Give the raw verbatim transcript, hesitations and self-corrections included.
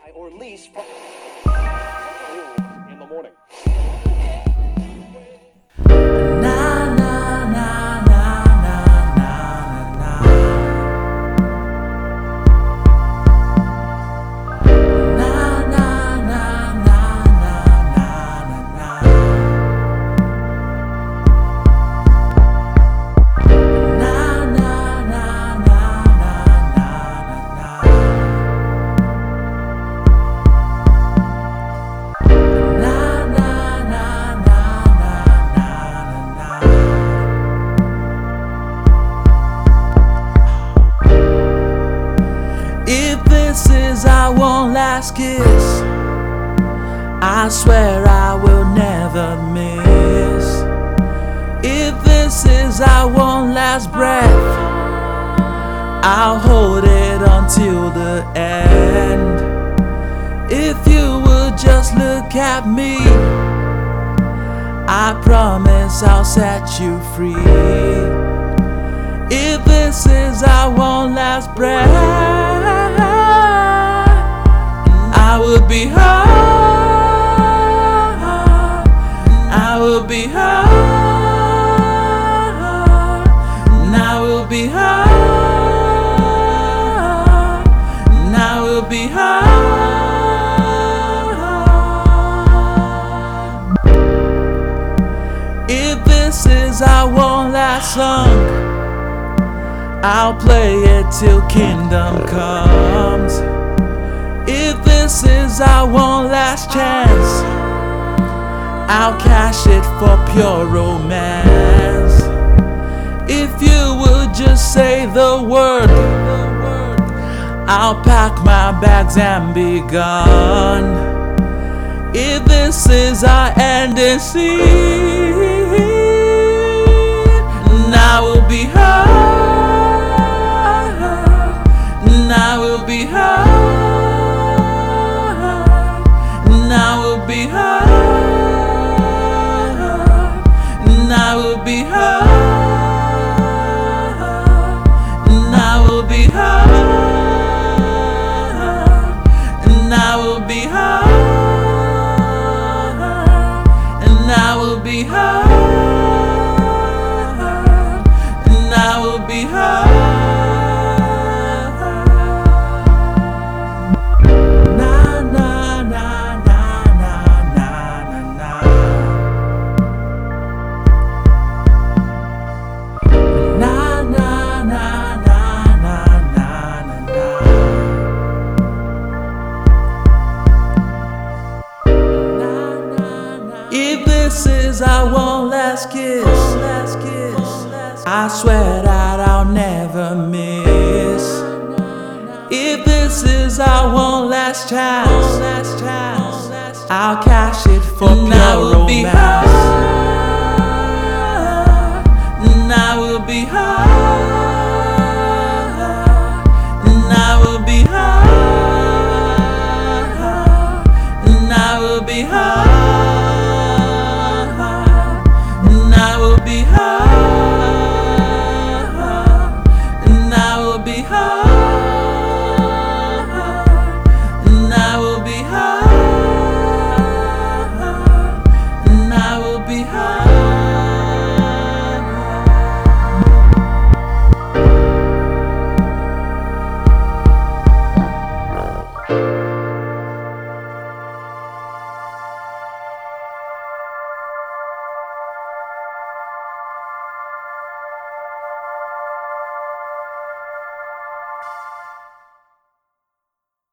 or lease from in the morning. If this is our one last kiss, I swear I will never miss. If this is our one last breath, I'll hold it until the end. If you would just look at me, I promise I'll set you free. If this is our one last breath, I will be home. I will be home. I will be home. I will be home. If this is our one last song, I'll play it till kingdom comes. If this is our one last chance, I'll cash it for pure romance. If you would just say the word, I'll pack my bags and be gone. If this is our ending scene, I will be home. I will be home. I will be home. I will be home. I will be home. I will be home. And I will be home. And I will be home. If this is our one last kiss, I swear that I'll never miss. If this is our one last chance, I'll cash it for pure romance.